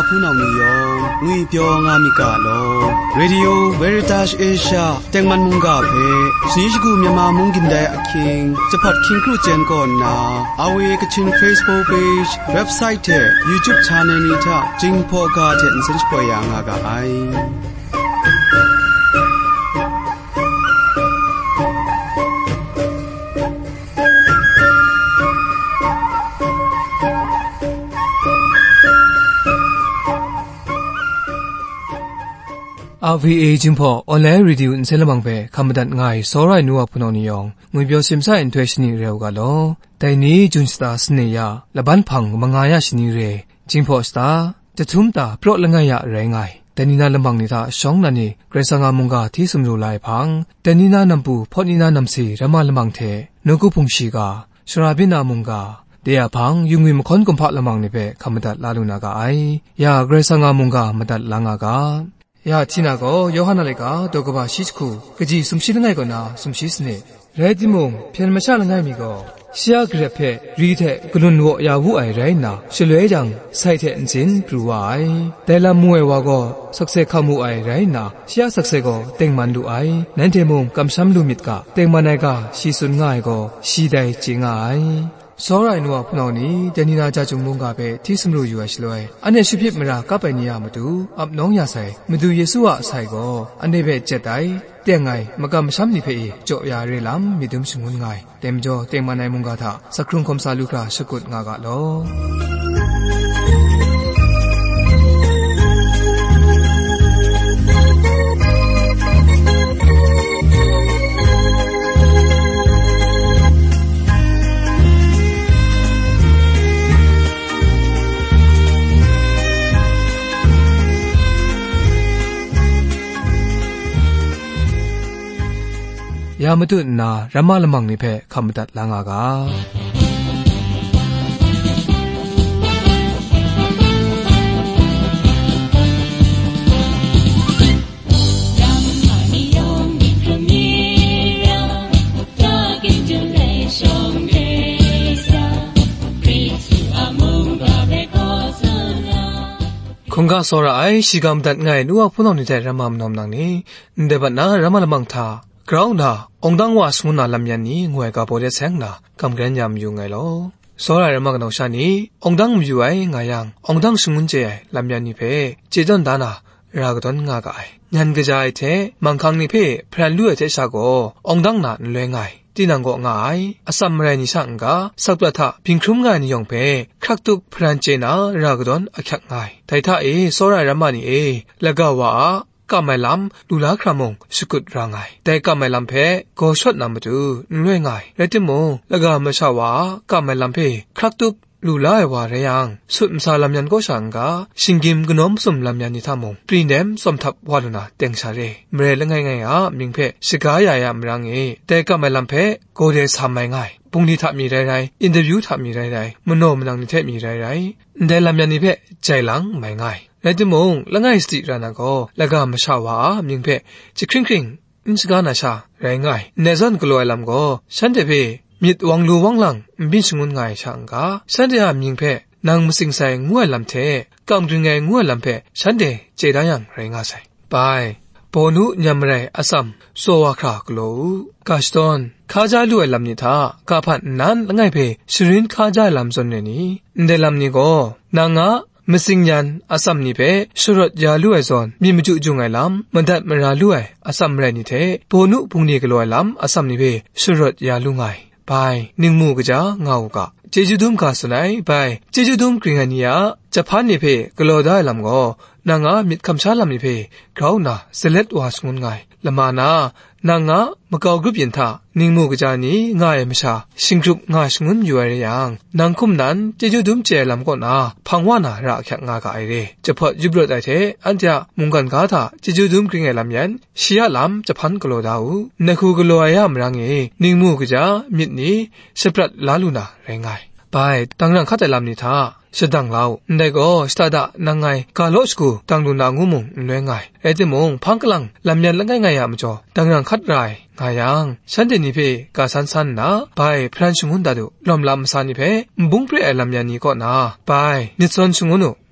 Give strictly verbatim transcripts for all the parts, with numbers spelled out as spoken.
พูนเอามียองงุยเปียวงามิกาโล Radio Veritas Asia แตงมันมุงกาเพสนิชกูมีมามุงกินได้อะคิงจะพอดคิงครูเจนก่อนนาอาเวกชิน Facebook Page เว็บไซต์เท YouTube Channel นี้ถ้าจิงพอกาเทนสิริปอยางากาไออา วี เอ จิมพอออนไลน์รีดิวอินเซลมังเปคำบัดง่ายสอรายนัวพนอนิยองงุยเปียวซิมซ่าอินทวชนีเร็วกาโลแต่นี้จุนสตาสเนียละบันพังมังงายาชนีเรจิมพอสตาจะทุ่มตาเพราะละง่ายะแรงไงแต่นี่นาลำบังนิทาสองนันนี่เกรซังอามุงกาที่สมรูลายพังแต่นี่นานำปูพอนี่นานำสีระมาลำบังเทนกุพงชีกาชราบินามุงกาเดียพังยุงวิมคอนกุมพะละมังนี่เปคำบัดลาลุนากาไอยาเกรซังอามุงกามัดลางากายาที่นาก็ยอหันอะไรก็ตัวก็บาชิสคูกจีสมชิลง่ายก็นาสมชิสเนเรดิมงเพียงไม่ใช่ง่ายมีก็เสียกระเพาะรีเทกลุ่นวัวยาวุไอไรน่ะเฉลยจังใส่เทนจินปลัวไอแต่ละมวยว่าก็สักเซขมูไอไรน่ะเสียสักเซก็เต็งมันดูไอนั่นเทมงกำช้ำลูมิดกะเต็งมันไอก็ชีสุนง่ายก็ชีได้จริงไอสอรายนัวพนอนี้เจนินาจาจุงมุงกาเปที่สมรูอยู่ไอชลอยอันเนชิพิบมรากะไปนิยามดูอับน้องยาใส่มาดูเยซูอะใส่ก็อันเนเปเจตัยเตียงไงมากำช้ำนิเพอโจยาเรลัมมีดุมสมุนไงเต็มจ่อเต็มมันในมุงกาทาสักครุงคมซาลูกาสกุดงากะโลยามตุนารามาลมังนิเพคำตัดลางากาคงกาสอระไอชิกามตัดง่ายนัวพูนอนิเตรามามนอมนังนี้เดบัดนารามาลมังทากราวนาองดังว่าสมุนาลำยันนี้งวยกาโปเดเซงนากำเกรนยามอยู่ไงลอสอรายรมักนาวชานีองดังมอยู่ไองายังองดังสมุนเจลำยันนี้เพเจดอนดานารากดอนงากไอยันกระจายเทมังคังนี้เพพรันลุ่ยเทชาโกองดังนาเลยไงที่นางก็ง่ายอสัมเรนิสังกาสักประทะพิงครุมง่ายนิยองเพครักตุกพรันเจนารากดอนอักง่ายไทท่าเอสอรายรมานีเอละกว่าก็ไม่ลำดูแลครามงสกุดร่างไงแต่ก็ไม่ลำเพก็ชดนำมาดูรวยไงและที่มงแล้วก็ไม่ชาวว่าก็ไม่ลำเพครักตุกดูแลว่าเรียงสุดมสาลำยันก็ช่างกาสิงกิมกนอมสมลำยันนิทามงปรีเนมสมทับวาลุนาเต็งชาเรเมื่อละไงไงอ่ะมิงเพสกายายามรังเอแต่ก็ไม่ลำเพก็เดสามไม่ไงปุ่งนี้ทับมีไรไรอินเตอร์วิวทับมีไรไรมโนมนังนิเทศมีไรไรแต่ลำยันนิเพใจหลังไม่ง่ายและที่มงละไงสติรานาก็ละก็ไม่ชาวว่ามิงเพจิคริงคริงอินสกานาชาไรง่ายเนซันกลัวลำก็ฉันเดเพมิดวังลูวังหลังบินสงุนง่ายช่างกาฉันเดามิงเพนางมุสิงใส่งัวลำเทกำดึงไงงัวลำเพฉันเดเจดายังไรง่ายใส่ไปปอนุยามไรอสัมโซวาครากลัวกาสตอนข้าใจลู่ลำนี้ท่ากาพันนั้นละไงเพชรินข้าใจลำจนนี้เดลำนี้ก็นางะมสิงยันอาสัมนิเพชรดยาลู่ไอซอนมีมจุจุงไงลำมันดัดมราลู่ไออาสัมไรนิเทปอนุพุงนี้กลัวลำอาสัมนิเพชรดยาลู่ไงไปหนึ่งมูกจ้าเงากะเจจุดุมกาสไนไปเจจุดุมกริงานียจะพันนิเพกลัวได้ลำก็นางะมิดคำชาลำนิเพเขาหน้าเสล็ดวาสงุนไงละมานานางะมะกอกรุบยันทานิงมูกจานีง่ายมชาสิงครุบง่ายสงุนอยู่อะไรอย่างนางคุมนั้นเจจุดุมเจลำก็นาพังวานาระแขกงากะไอเรจะพอยุบรถไอเทอันจะมุงกันกาถาเจจุดุมกริงไอลำยันเชียลำจะพันกลัวดาวนักคูกลัวายามรังเอนิงมูกจามิดนี้สปรัดลาลูนาแรงไงไปตั้งรังข้าแต่ลำนี้ท่าสดังเราได้ก็สตาดะนางไงกาโลสกูตั้งดูนางงูมุงเลยไงไอ้ที่มงพังกลังลำยันละไงไงยามจ่อตั้งรังคัดไรไงยังฉันเดนิเพกาสันสันนะไปพลันชงุนดาดุลอมลำสันนิเพบุ้งเปรย์ลำยันนี้ก็นะไปนิดส่วนชงุนุ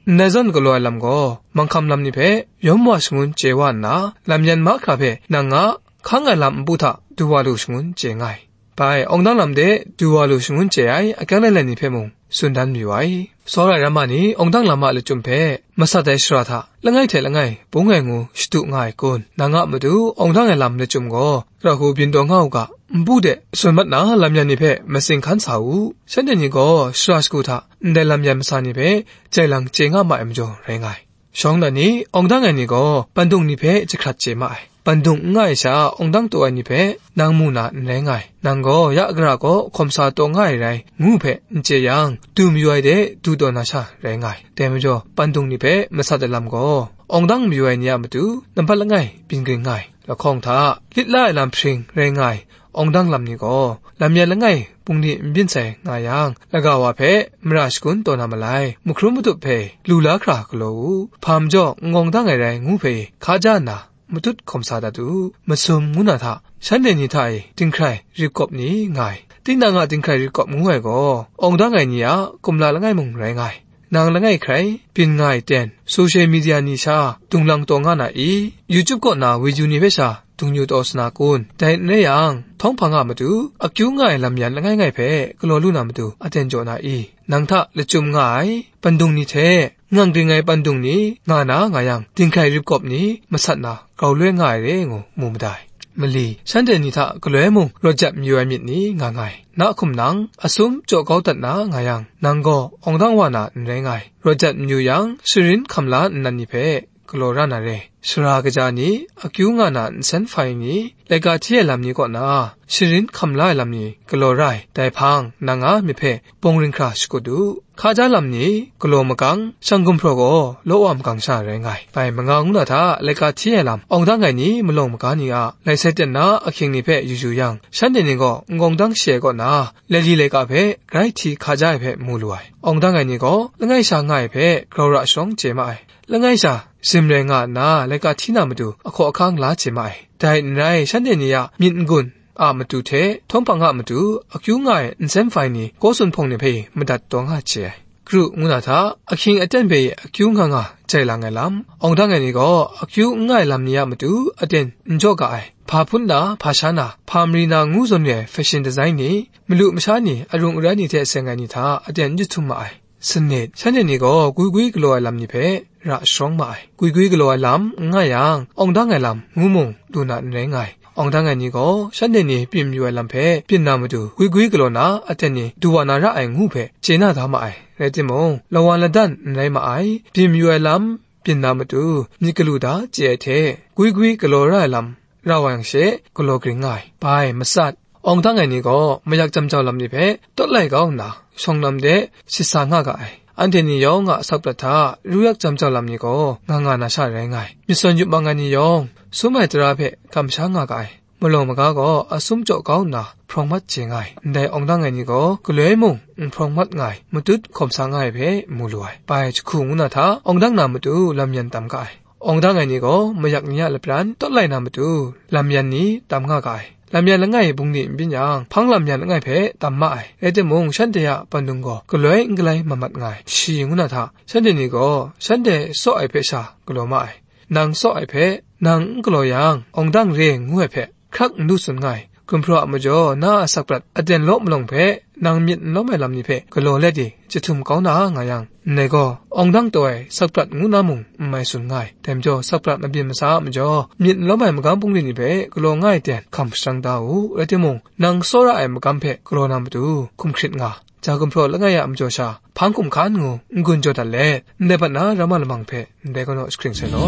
ในซอนกลัวลำก็มังคำลำนี้เพยมว่าสงุนเจวานาลำยันมาคราเพนางะข้างไงลำบุตรดูว่าลูสงุนเจงไงไปองดังลำเดดูว่าลูสงุนเจไออาการเล่นนี่เพมงสุนดันมีไว้สอรายรามานีองดังลำมาเลจุมเพมาสัตย์สระทะละไงเถละไงปุงไงงูสตุง่ายกุนนางะมาดูองดังไงลำเลจุมก็กระหูบินดวงเฮากะบูเดส่วนมัดนาลำยันนี่เพมาสิงขันสาวฉันเดนี่ก็สระสกุทะได้ลำยันมาสานี่เพใจหลังเจงะมาเอ็มจ่อแรงไงช่องนั้นนี้องดังไงนี่ก็ปันดุงนี่เพจะขัดเจมาปันดุงง่ายชาองดังตัวนี่เพนางมูนาแรงไงนางก็ยะกระก็คมสาตัวง่ายไรงูเพเจยังดูมีไว้เดดูตัวนาชาแรงไงแต่ไม่จ่อปันดุงนี่เพมาสัตย์ลำก็องดังมีไว้เนี่ยมาดูน้ำพัดละไงเป็นไงไงแล้วของท่าลิดไล่ลำพิงแรงไงองดังลำนี้ก็ลำยันละไงปุงนี้บินใส่งายังแล้วก็ว่าเพมราชกุนตัวนามาไลมุครุมุตุเพลูลาครากโลพามจ่องงดังไงไรงูเพข้าจานามุตุคมสาดาดูมาสมมุนาทะฉันเดนิทายติงใครรีกบนี้ไงติงนางาติงใครรีกบงูไงก็องดังไงนี้กุมลาละไงมุงไรไงนางละไงใครเป็นไงเต็นโซเชียลมีเดียนิชาตุงลังตัวงานาอียูทูบก็นาวิจูนิเวชาตุงยูตอสนากุนแต่ในยังท้องพังอามาดูอากิวง่ายลำยันละไงไงเพกลัวลูนามาดูอาเจนโจนาอีนางทะละจุมง่ายปันดุงนี้เทงังดึงไงปันดุงนี้งานาง่ายังติงใครรีบกบนี้มาสัตนาเกาเลื่อยง่ายเร่งูมุมได้มลีฉันเดนิทะกลัวมุงรจับมีไว้มิดนี้ง่ายง่ายนักคุมนังอสุมโจเกาตัดนาง่ายังนางก็องดังวานาเร่งไงรจับมียังสุรินคำลานันนิเพกลัวรานาเรสรากจานีอากิวงานาเซนไฟนี้เลกาเทียลำนี้ก็นาสุรินคำลาลำนี้กลัวไรแต่พังนางามิเพปงริงคราชกุดูข้าจาลำนี้กลัวมกังสังกุมพรโกโลอมกังชาเรงไงไปมงางุนาทาเลกาเทียลำองดังไงนี้มลงมกานีอาไลเซตนาอคิงนิเพยูยูยังฉันเดนิก็งงดังเชก็นาเลลีเลกาเพไกรทีข้าจาเพมูลวยองดังไงนี้ก็ละไงชาง่ายเพกราระชงเจมาไอละไงชาซิมเรงานาเลกาที่นามาดูอโคอคังลาเจมาไอแต่ในฉันเดนิยามินกุนอามาดูเทท้องพังอามาดูอาคิวง่ายอินเซนไฟนี้ก็สุนพงเนี่ยเพมาดัดตัวง่าเจครูงูนาทาอาคิงอาจารย์เบย์อาคิวง่างาใจลังไงลำองดังไงนี่ก็อาคิวง่ายลำนี้มาดูอาจารย์อินโจกายพาพุนดาพาชานาพามรีนางูส่วนเนี่ยแฟชั่นดีไซน์นี้ไม่รู้ไม่ใช่นี่อารมณ์อะไรนี่เทเสงไงนี่ท่าอาจารย์ยุทุมาไอสนิทฉันเนี่ยนี่ก็กุยกุยกลัวลำนี้เพระสองมาไอกุยกุยกลัวลำง่ายยังองดังไงลำงูมงดูน่าเรงไงองดังไงนี่ก็ฉันเนี่ยนี่พิมพ์อยู่ไอลำเพพิมพ์นามาดูกุยกุยกลัวนะอาจารย์นี่ดูว่านาระไองูเพเจน่าทำมาไอเรติมงละวันละดันไรมาไอพิมพ์อยู่ไอลำพิมพ์นามาดูนี่กลูดาเจเทกุยกุยกลัวไรลำเราอย่างเชกลัวกริงไงไปมาสัตองดังไงนี่ก็ไม่อยากจำเจ้าลำนี้เพต้นไรก็นะช่องลำเดสิสางากไออันเทนิยองอ่ะสักประทารู้ยักจำเจ้าลำนี้ก็งางานาชาแรงไงมิส่วนยุบบางงานิยองสมัยตราเพคำช้างากไอมลงมากาก็อสุมโจก้าวนาพรองมัดเจงไงได้องดังไงนี่ก็กลัวมุงพรองมัดไงมุดุดคมสางไงเพมูลวยไปจุคุงนาทาองดังนามุดูลำยันตามกายองดังไงนี่ก็ไม่อยากเนี่ยละปรันต้นไลนามุดูลำยันนี้ตามงากายลำยันละไงบุงดิบินยังพังลำยันละไงเพตามมาไอเอเดมงฉันเดียปันดุงก็กลัวอิงกลายมามัดไงชีงุนาทาฉันเดนี่ก็ฉันเดโซไอเพชากลัวมาไอนางโซไอเพนางกลัวยังองดังเรงงูเพครักดูสุนไงคุณพระมจ่อน่าสักปรัดอเดนลบมลงเพนางมีนลบไม่ลำนี้เพกลัวเล็ดดิจะทุ่มเขาหน้าไงยังในก็องดังตัวสักปรัดงูน้ามุงไม่สุนไงแต่มจ่อสักปรัดมาเบียนมาซามจ่อมีนลบไม่มากำปุงดินี่เพกลัวง่ายเด่นคำสังดาวเอติมงนางโซระไอมากำเพกลัวน้ำดูคุมคริตงาจากคุณพระละไงยามจ่อชาพังคุมขันงูกุนจ่อตัดเล่ในปัญหารามาละมังเพในก็โนสคริงเซโน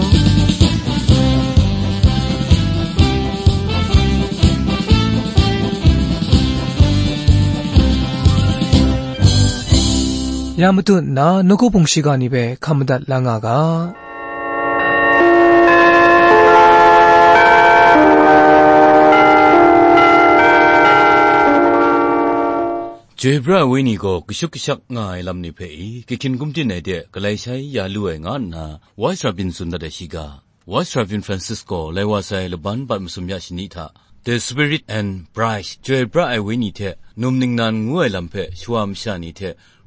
ยามตุนานกุปงชิกานิเบคำดัดลางากาเจบราวินีก็กชุกชักง่ายลำนิเพยกิคินกุมที่ไหนเดะก็เลยใช้ยาลุยงานนะวาสราบินสุนดาเดชิกาวาสราบินฟรานซิสโกเลวาไซลบันบัดมุสมยาชินิทา The Spirit and Bride เจบราไอวินีเทนุมนิงนานงวยลำเพชวามชานิเท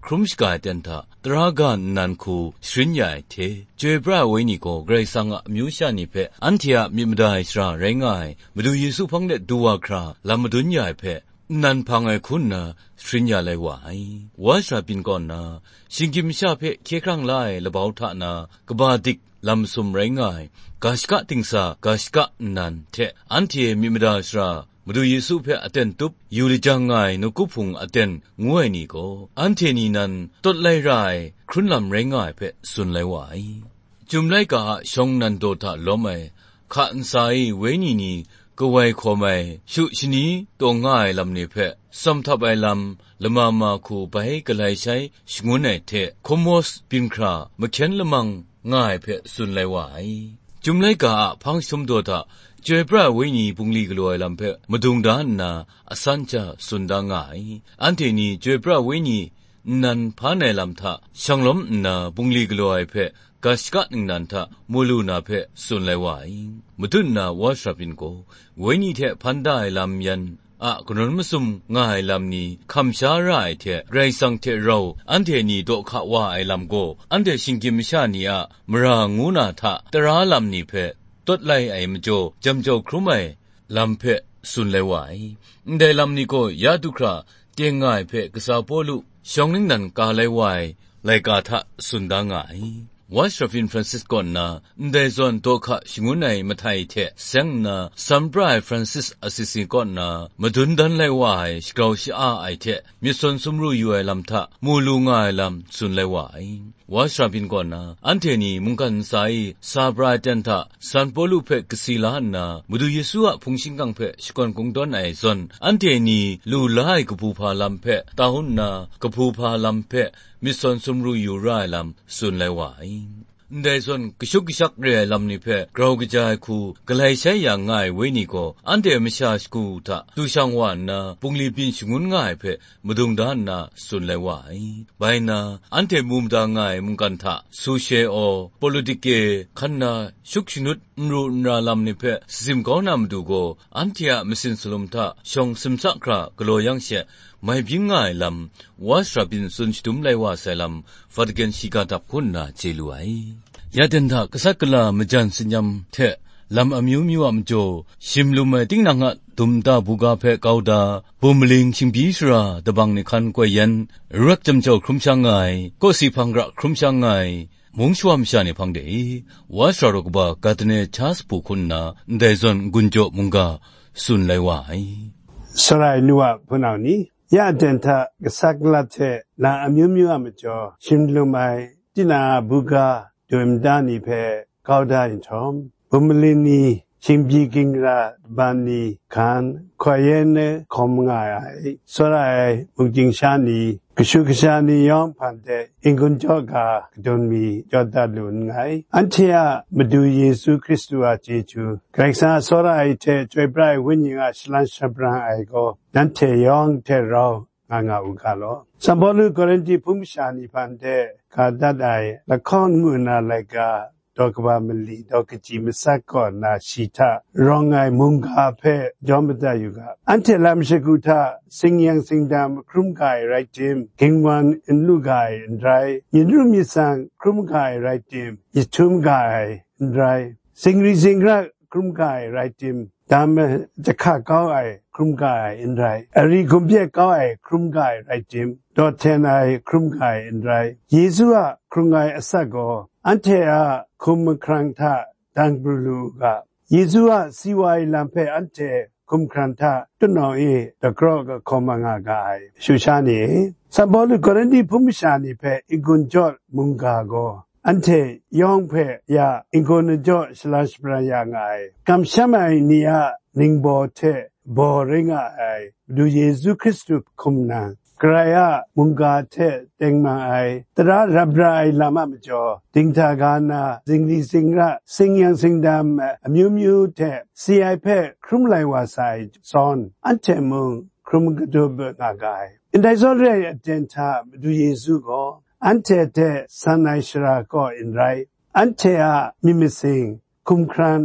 ครุมสกายเตนทาตรากานนันคูสริญญาเทเจบราเวนิโกเกรซังอะมิวชานิเพอันเทียมิมดาอิสราเรงายมาดูเยซูพังเดดูวาคราลามาดุนยาเพนันพังไอคุณนาสริญญาเลวายวาชาปินก่อนนาชิงกิมชาเพเคครั้งไลละบ่าวทานากบาดิกลำสุมไรงายกาชกะติงซากาชกะนันเทอันเทียมิมดาอิสรามาดูเยซูเพอเตนตุบยูริจังไงนกุพุงอเตนงวยนี่ก็อันเทนีนันตดไลไรครุนลำไรงายเพสุนไลวายจุมไลกะชงนันโดทะล้อมไอข้าอันไซเวนีนีก็ไว้ขอไม่ชุชนีตัวง่ายลำนี้เพสัมทับไอลำละมามาคูไปก็เลยใช้ชงวนไอเทคอมอสปินครามาเข็นละมังง่ายเพสุนไลวายจุมไลกะพังสมโดทะเจบราเวนีปุงลีกลัวลำเพมาดุงดานนาอสันจาสุนดางายอันเทนีเจบราเวนีนันพาในลำทะช่างล้มนาปุงลีกลัวเพกาชกะนิงนันทะมูลูนาเพสุนไลวายมาดุนนาวาชาปินโกเวนีเทพันได้ลำยันอะกนนมสุมง่ายลำนี้คำชาไรเทไรสังเทเราอันเทนีโดขะว่าไอลำโกอันเทชิงกิมชานีอะมรางูนาทะตราลำนี้เพตดไลไอมจ่อจำจ่อครุไมลำเพสุนไลวายได้ลำนี้ก็ยาดุคราเตียงง่ายเพกษาโปลุชองนิงนันกาไลวายไลกาทะสุนดางายวาชราฟินฟรานซิสก่อนนาได้ส่วนตัวข้าชิงุนไอมาไทยเทเซงนาซัมบรายฟรานซิสอาซิซิก่อนนามาดุนดันไลวายสกาวชิอาไอเทมิส่วนสมรู้อยู่ไอลำทะมูลูง่ายลำสุนไลวายวาชราฟินก่อนนาอันเทนีมุงกันไซซาบรายเตนทะซันโปลูเพกสิลานามาดูเยซูอะพุงชิงกังเพชกอนกงดอนไอซอนอันเทนีลูไลกบูพาลำเพตาหุนนากบูพาลำเพมิส่วนสมรู้อยู่ไรลำสุนไลวายได้ส่วนกชุกชักเรียลำนี้เพกราวกระจายคูกลายใช้อย่างง่ายเวนิโกอันเดมิชาสกูทะตุช่างวานนาปุงลีปินชงุนง่ายเพมาดุงดานนาสุนไลวายใบนาอันเดมุมดาง่ายมุงกันทะซูเชโอ politike ขันนาชุกชนุดมรูนราลำนี้เพสิมก้าวนามดูโกอันเทียมิสินสลุมทะชงสิมสักครากลัวยังเชไม่พิงง่ายลำวาสราบินสุนชุมไลวาไซลำฟัดเกนชิกาดับคุณนาเจลุไอยาเดนทากษักลามจันสิญมเทลำอมิวมิวอมโจชิมลุมติงนังะตุมตาบุกาเพกาวดาบุมลิงชิงบีสราตะบังในคันกวยยันรักจำเจ้าครุมช่างไงก็สีพังกระครุมช่างไงมุงชวมชานิพังเดวาสรกบากาตเนชาสปุคุณนาเดซอนกุนโจมุงกาสุนไลวายสลายนัวพนาวนี้ยาเดนทากษักลาเทลาอมิวมิวอมโจชิมลุมไอตินาบุกาดวมดานิเพกาวดาอินทอมบุมลินีชิมบีกิงราบานีคานขวายเนคอมงายสลายมุจิงชานีกชุกชานียองพันเตอิงกุนจอกาดนมีจอดาลุนไงอันเทียมาดูเยซูคริสต์อาเจจูไกรซาสลายเทจวยปลายวิญญาณสลันชับรังไอโกนันเทยองเทเรางางาอุกาโลสัมบอลุกอรินจีพุมชานีพันเตกาดัดไอละครมุนาเลกาดอกบามลีดอกจิมสักก่อนนาชิตารองไงมุงกาเพจอมตาอยู่กาอันเทลามชกุทาสิงยังสิงดามครุมกายไรจิมกิงวันอินลูกายอินไรยินรุมิสังครุมกายไรจิมยิทุมกายอินไรสิงริสิงระครุมกายไรจิมตามจะข้าก้าวไอครุมกายอินไรอริกุมเปียก้าวไอครุมกายไรจิมดอเทนไอครุมกายอินไรเยซูอะครุมกายอสักโกอันเทอะคุมครังทะดังบลูกะเยซูอะสิวายลำเพอันเทคุมครังทะตุนเอาเอตะกรอกะคอมังากายชูชานีสัมบอลุกอรันดีพุมชานีเพอิกุนจอดมุงกาโกอันเทยองเพยาอิกุนจอดสลาสปรายางไอกัมชะมัยนีอะนิงโบเทบอริงไอดูเยซูคริสต์คุมนางกรายะมุงกาเทเต็งมาไอตระรับรายลามะมจอติงทากานาสิงลีสิงระสิงยังสิงดามอมิวมิวเทซีไอเพครุมไลวาไซซอนอันเทมุงครุมกระดูบงากายอินไดซอเรอเดนทาดูเยซูก็อันเทเทสันไอชราก็อินไรอันเทอะมิมิสิงคุมครานท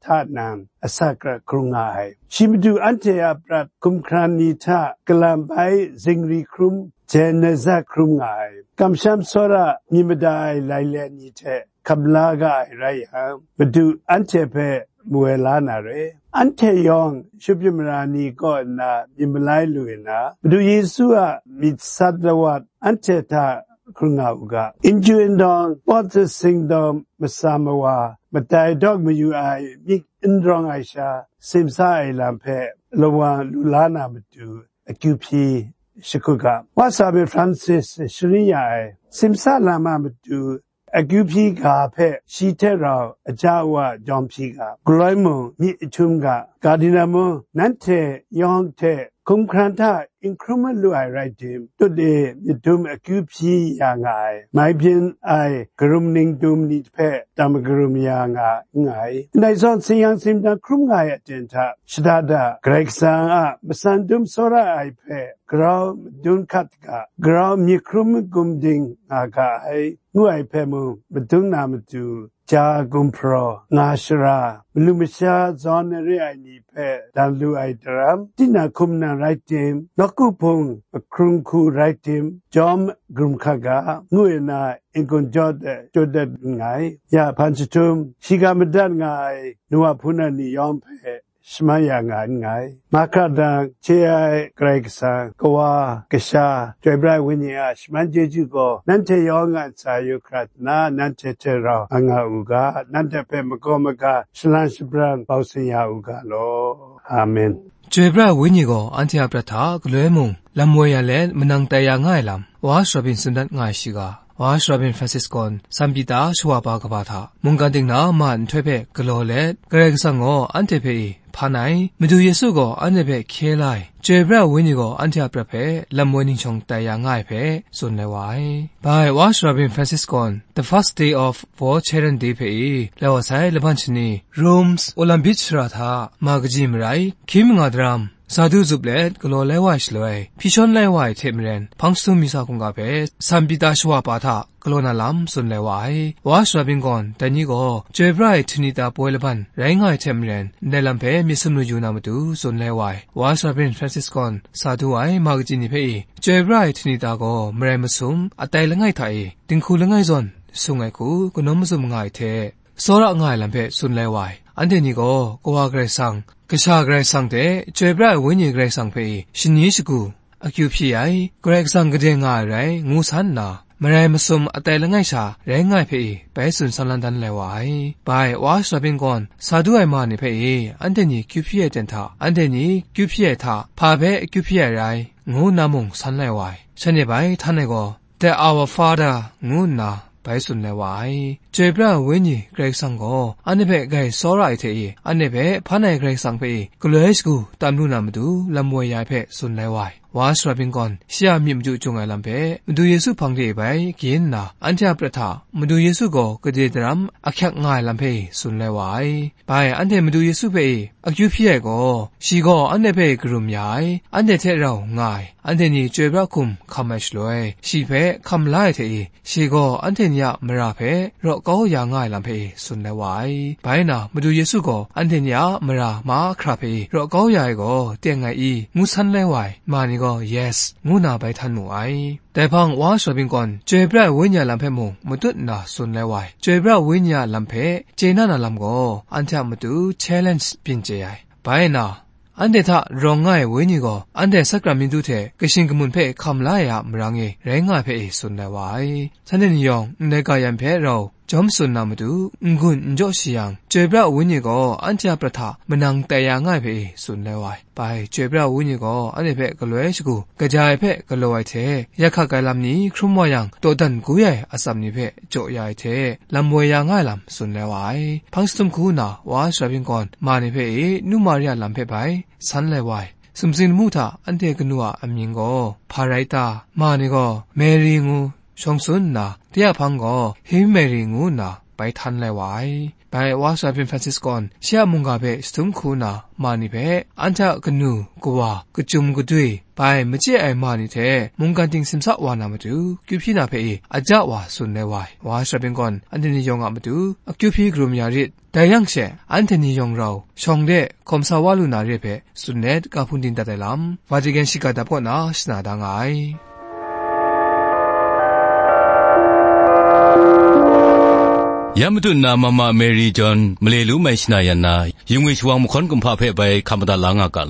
ทานามอสักระครุงายชิมดูอันเทอปรัดคุมครานีทากลามไปซิงรีครุมเจเนซาครุงายกำชัมสระมีมดายไลเลนีเทคำลากายไรฮะมาดูอันเทเพมวยลานาเรอันเทยองชุบยมรานีก็นายิมไลลุยนะมาดูเยซูอะมิสัตวัดอันเทตาครุงาอุกะอินจูอินดองปอตสิงดอมมาสามวามาตายดอกมาอยู่ไอมิอินดรองไอชาซิมซาไอลำเพลวันลุลานามาดูอคิวพีชิคุกะว่าซาเบฟรานซิสชริยาไอซิมซาลามามาดูอคิวพีกาเพชีเทเราอาจาวะจอมพีกากลอยมุมิชุมกากาดินามุนันเทยองเทคุมครันทาอินครุมลุไอไรดิมตุเดมิดุมอคิวพียางไงไม่เพียงไอกรุมนิงดุมนิเพตามกรุมยางไงในซอนสิยังสิมดังครุมไงอเจนทาชดาดาเกรกซังอะมสันดุมสระไอเพกราวดุนคัตกากราวมีครุมกุมดิงอากาไองวยเพมุมดุนนามดูจากุมพรนาชราบลูมิชาจอนเรไอนีเพดันลูไอดรัมที่นาคุมนาไรติมนกุพงครุงคูไรติมจอมกรุมขากางวยนาอิงกุนจอดจดดไงยาพันจุตุมชิกามดันไงนัวพุนานิยอมเพสมัยยังไงมาคราดังเชียเกรกสังกวากษาจอยบรายวิญญาสมันเจจูโกนั่นเทยองกันสายุคราตนานั่นเทเทเราอังอุกานั่นเทเปมกมกาสลันสบรันเปาสิยาอุกาโลอาเมนจอยบรายวิญญาอันที่อัปรัฐากลวยมุงลำมวยเลนมันนังแต่ยังง่ายลำว่าสบินสุนัตง่ายชิกาว่าสบินฟรานซิสกอนสัมปิตาชัวปากบาทามุงกันติงนามันถวยเปกโลเลเกรกสังโออันเทเปพานัยมาดูเยซูก็อันเดเปเคไลเจบราวินิก็อันที่อัปรเพลำมวยนิชงแต่ยังง่ายเพสุนเลวายไปว่าสราบินฟรานซิสกอน the first day of war cheren day เพแล้วว่าใช้ละพันชนี Rome's Olympic ราธามากจิมไรคิมงาดรามซาดูจุบเลดกโลเลวายชลวยพิชอนเลวายเทมเรนพังสตุมิสาคงกาเพสัมปิตาชวาปาทากโลนาลัมสุนเลวายว่าสราบินกอนแต่นี้ก็เจบรายทนิตาปวยละพันไรง่ายเทมเรนในลำเพมิสมุยูนามาดูสุนเลวายว่าสราบินฟรานซิสกอนซาดูไอมากจินิเพเจบรายทนิตาก็มเรมสุมอัตไยละง่ายไทยติงคูละง่ายซอนสุงไอคูก็นมสุมง่ายเทสระง่ายลำเพสุนเลวายอันเดนี้ก็กว่าเกรซังกษาเกรซังเตเจบรายวิญญาเกรซังเพชินีสกูอคิวพีไอเกรซังกระเดง่ายไรงูสันนามารายมาสมอัตละง่ายชาแรงง่ายเพไปสุนสันลันดันเลวายไปว่าสบินก่อนสาดูไอมานี่เพอันเดนี้คิวพีไอเดนทาอันเดนี้คิวพีไอทาพาเพคิวพีไอไรงูนามงสันเลวายฉันเนี่ยไปท่านเนี่ยก็แต่ our father งูนาไปสุนเลวายเจบราวิญญาเกรซังก็อันนี้เพไกสอไรเทอันนี้เพพันไอเกรซังเพกลัวสกูตามดูนามาดูลำมวยยายเพสุนเลวายว่าสราบินก่อนเสียมีมจูจงไอลำเพมาดูเยซูพังเดไปกินนาอันที่ประทามาดูเยซูก็กระเดดรำอักยักง่ายลำเพสุนเลวายไปอันที่มาดูเยซูเพอักยูพี่ไอก็ชีก็อันนี้เพกรุมยายอันที่เทเราง่ายอันที่นี่เจบราคุมคำไม่ช่วยชีเพคำไล่เทชีก็อันที่นี่มราเพเราก็ยังง่ายลำเพสุนเลวายไปนะมาดูเยซูก็อันที่นี่มรามาคราเพเราก็ยายก็เตียงไงอีมุสันเลวายมานี่ก็ yes งูนาไปทันหมูไอแต่พังว่าสบินก่อนเจบราวิญญาลำเพมงมุตุนาสุนเลวายเจบราวิญญาลำเพเจนานาลำก็อันที่มาดู challenge ปินเจไอไปนะอันเดถ้ารองง่ายวิญญาก็อันเดสักรามินดูเถกชิงกมุนเพคำลายามรังเอแรงง่ายเพสุนเลวายฉันนิยองในกายันเพเราจอมสุนนามาดูงุนจอชียังเจบราวิญญาก็อันที่ประทามันนังแต่ยังง่ายเพสุนเลวายไปเจบราวิญญาก็อันเดเพกลัวสกูกระจายเพกลัวเทยาขากายลำนี้ครุ่มว่ายังตัวดันกุยอาสัมนิเพโจยายเทลำมวยยังง่ายลำสุนเลวายพังสตุมคูนาว่าสบินก่อนมานิเพนุมาริยาลำเพไปสันเลวายสมสินมุทาอันเดกนัวอมิงก็พาไรตามานิก็เมรีงูชงสุนนาเตียพังก็ฮิเมริงูนาไปทันเลวายไปว่าสาเป็นฟรานซิสกอนเชียมุงกาเปสตุมคูนามานิเปอันทะกนูกัวกจุมกดุยไปมเจไอมานิเทมุงกันติงซิมซะวานามาดูกิวพีนาเปอาจาวาสุนเนวายว่าสาเป็นกอนอันนี้ยองอามาดูกิวพีกรุมยาริดแต่ยังเชอันเทนียองเราชองเดคอมซาวาลูนาเรเปสุนเนตกาพุนดินตะเตลัมวาจิเกนชิกาตะปอนาสนาดังไงยามตุนามามาเมรีจอนมเลลูไมชนายนายุงวิชวังมุขอนกุมภาเพไปคำตาลางากะโล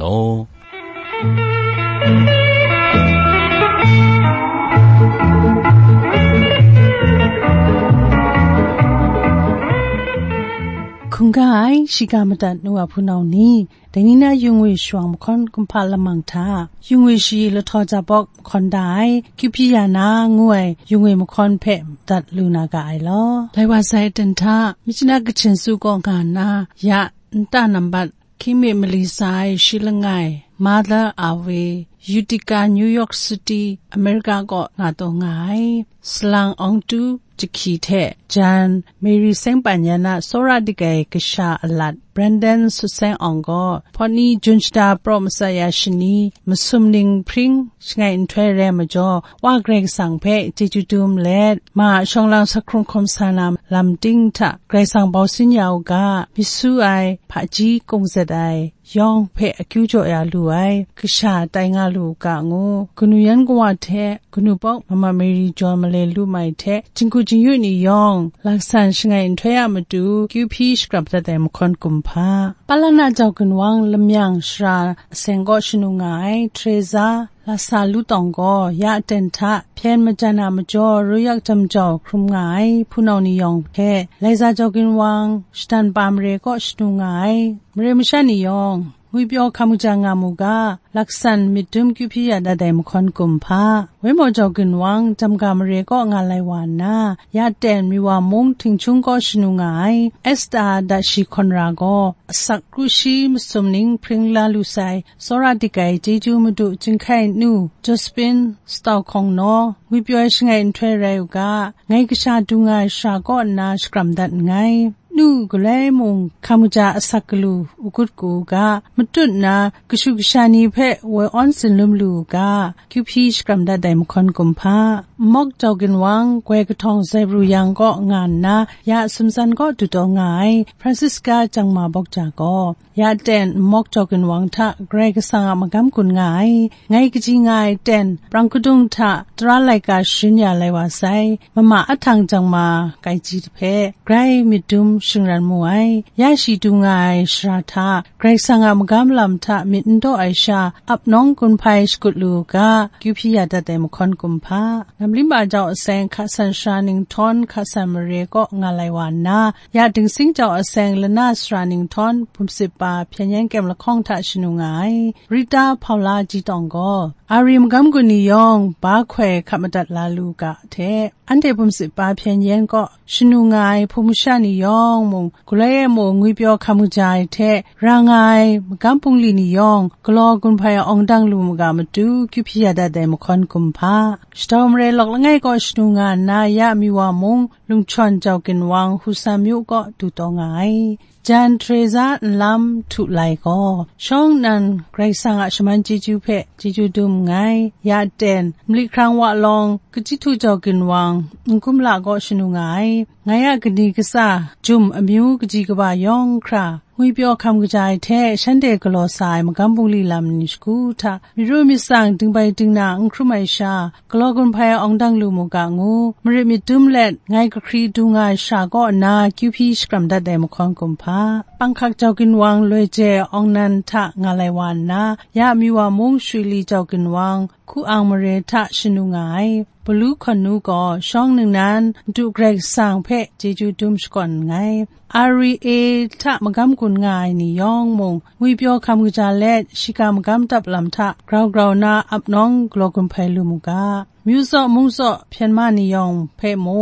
คุงกายชิกามตัดนัวพูนาวนี้แต่นี่น่ายุงวิชวังมุขอนกุมภาละมังทายุงวิชีละทอจาบอกคอนได้คิพิยานางวยยุงวิมุขอนเพตัดลูนากายลอไลว่าไซตันทามิจนากเชนสุกองกานายะอันตานัมบัดคิเมมลีไซชิลงายมาดาอาเวยูติกานิวยอร์กซิตี้อเมริกาก็นาตงายสลังองตูจิคีเทจันเมรีเซงปัญญานาโซราดิเกกชาอลัดแบรนเดนสุเซงองก็พอนี้จุนชดาโปรมสายาชินีมสุมนิงพริงชไงอินทเวเรมจ่อว่าเกรกสังเพจิจุตุมเลดมาชองลังสักครุงคมสานามลำติงทะเกรกสังเบาสินยาวกาพิสูไอผาจีกงเซดไอยองเพอคิวจ่อยาลูไอกชาไตงาลูกางูกนุยันกว่าเทกนุบอกมามาเมรีจอมเลลูไม่เทจิงกุจิยุนี่ยองลักษณะชไงอินทเวอามาดูคิวพีชกลับแต่แต่มคนกุมพาปาลนาเจ้ากันวังลำยังชราเซงก็ชนุงไงเทรซาลาซาลูตองก็ยาเตนทะเพียนมจานามจ่อรู้ยักจำจ่อครุมไงผู้นาวนิยองเทเลซาเจ้ากันวังสตันปามเรก็ชนุงไงเรมชานิยองวิบยอคำจางามุกาลักษณะมิดุมกิพิยาดาไดมคอนกุมพาเวโมจอกินวังจำกามเรก็งาไลวานนายาเตนมีวามุงถึงชุงก็ชนุงไงเอสตาดาชิคอนราโกสักครุชีมสมนิงพริงลาลูไซโซราดิไกจีจูมดุจึงไข่นูจสปินสตาวคองโนวิบยอชไงอินเทรเรวกาไงกชาดุงไงชาก็นาสกรัมดัดไงนูกเลมุงคำจาสักลูอุกุดกูกามตุนนากชุกชานีเพเวออนสิลุมลูกาคิวพีชกรัมดาไดมคอนกุมพามอกจอกินวังเกวกทองไซบรูยังก็งานนายาสมสันก็ตุตองายฟรานซิสกาจังมาบอกจาก็ยาเตนมอกจอกินวังทะเกรกสังมากำกุนงายไงกจิงายเตนปรังกุดุงทะตราไลกาชินยาไลวาไซมมาอัทังจังมาไกจีเพไกรมิดุมชิงรันมวยยาชีดุงายชราทาเกรกสังมากำลำทะมินโดไอชาอับน้องกุนไพสกุดลูกากิวพิยาดาเตมคอนกุมพานำลิบาเจ้าแสงข้าสันชานิงทอนข้าสันมเรก็งาไลวานนายาดึงสิงเจ้าแสงละนาสรานิงทอนพุมสิปาเพียงยังแกมละข้องทะชนุงายริตาพาวลาจีตองก็อาริมกำกุนิยองบาแควขมดัดลาลูกะเทอันเดพุมสิปาเพียงยังก็ชนุงายพุมชานิยองมุงกุเลมงวิเปียวคำจายเทรางายมกำปุงลีนิยองกลอกุนพายองดังลูมกามดูกิพิยาดาเดมคอนกุมพาสตอมเรลอกละไงก็ชนุงานนายะมีวามุงลุงชอนเจ้ากินวังหุสามิวก็ตุตองายจันเทรซาลัมทุไลก็ช่องนั้นไกรสังอาชมันจิจูเพจิจูดุมไงยาเตนมลิครังวะลองกจิทุจอกินวังกุมลาก็ชนุงายไงยากดีกษาจุมอมิวกจิกบายองคราငွေပြောคำกระจายแท้ฉันเด็กกลอสายมกำปุงลีลำนิสกูทามิรู้มิสังดึงไปดึงนาอังครุไมชากลอกุนพายองดังลูมกางูมริมิดุมเล็ดไงกครีดูงาชาก็นาคิวพีสกรัมดัดเดมคอนกุมพาปังคักเจ้ากินวังลอยเจองนันทะงาไลวานนายามีว่ามุงชุลีเจ้ากินวังคู่อังมเรทะชนุงายปลูคนูก็ช่องหนึ่งนั้นดูเกรกสังเพเจจูดุมสก่อนไงอารีเอทะมกำกุนงายนิยองมงวิเปียวคำกุจาเลชิกามกำตับลำทะกราวกราวนาอับน้องกลอกุนไพลูมุกามิวซอมุงซอเพียนมานิยองเพมง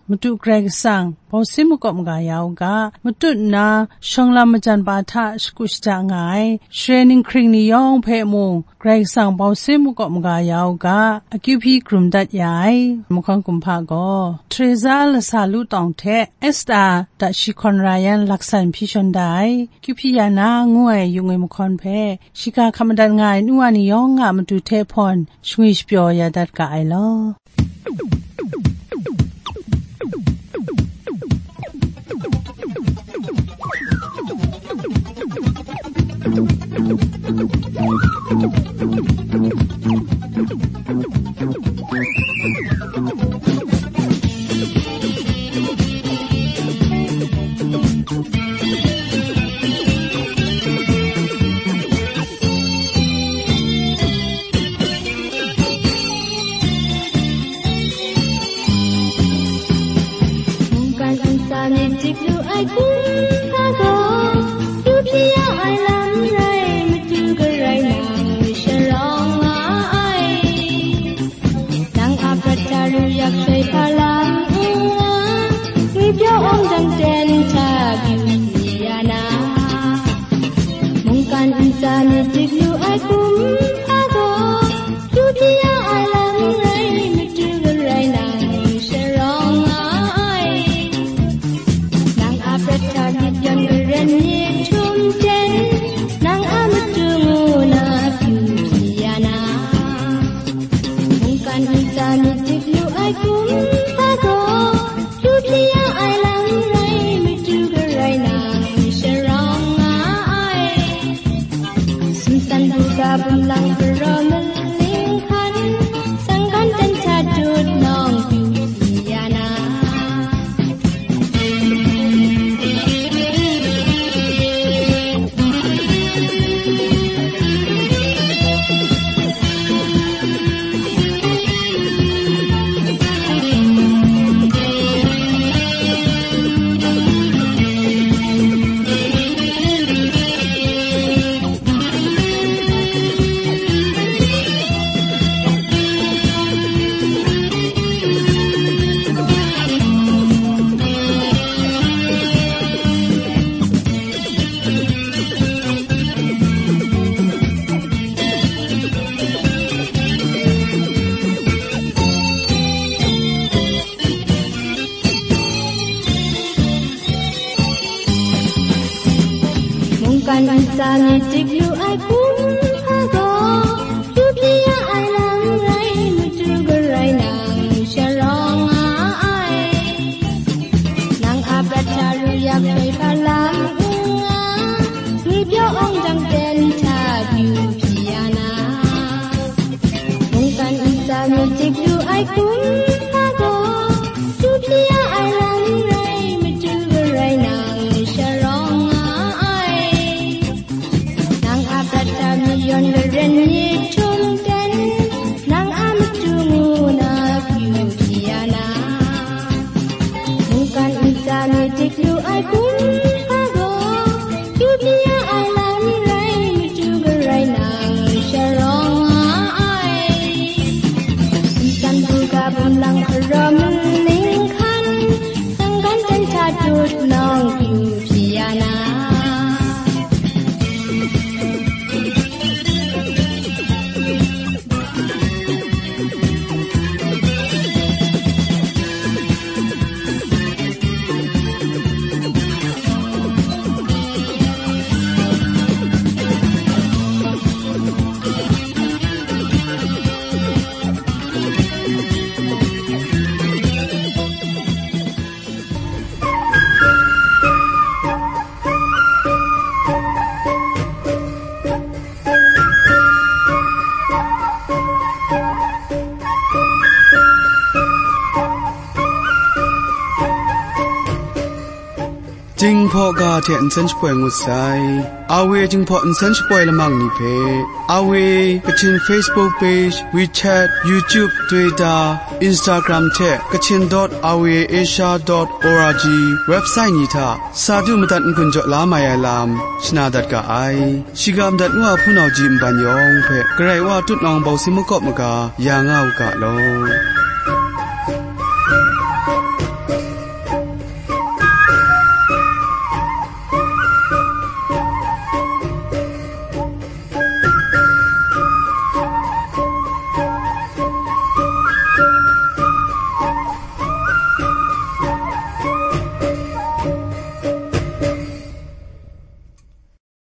มตุเกรกสังพอซิมกอมกายาวกามตุนาชงลามจันปาทะสกุชจางไงเทรนนิ่งคริงนิยองเพมงเกรกสังพอซิมกอมกายาวกาอคิวพีกรุมดัดยายมคังกุมภาโกเทรซาลซาลุตองเทเอสตาดัชิคอนรายันลักษันพิชนไดคิวพียานางวยยุงเอมคอนเพชิกาคำดัดงายนัวนิยองงามตุเทพอนชงอิชเปียยาดัดกาไอลอกันจานิจิกลูไอคุมฮาโกยูพียาไอลังไรมุจูกไรนางชะรองไอนางอาปรัชารุยักไปพลังมีเปียวองจังเป็นชายูพียานามุงกันจานิจิกลูไอคุมฮาโกยูพียาไอลังไรมุจูกไรนางชะรองยอนเรนยีชุมเต็นนางอามจูงูนาคิวพิยานามุกันอิจานิจิกลูไอคุมฮาโกคิวพิยาไอลันไรมิจูกไรนางชะรองไอสันตุกาบุลังพรมลิงคันสังกันจันชาจุดน้องคิวพิยานาจิงพอกาเทอันเซนช่วยงุไซอาเวจิงพออันเซนช่วยละมังนิเพอาเวกะชิน Facebook Page WeChat YouTube Twitter Instagram เทกะชิน .aweasia dot org เว็บไซต์นี้ท่าสาธุมตัดกุญจลามายาลามชนาดัดกะไอชิกามดัดว่าผู้นาจิมบัญยองเพกระไรว่าตุดนองเบาซิมกอบมกายางเอากะโล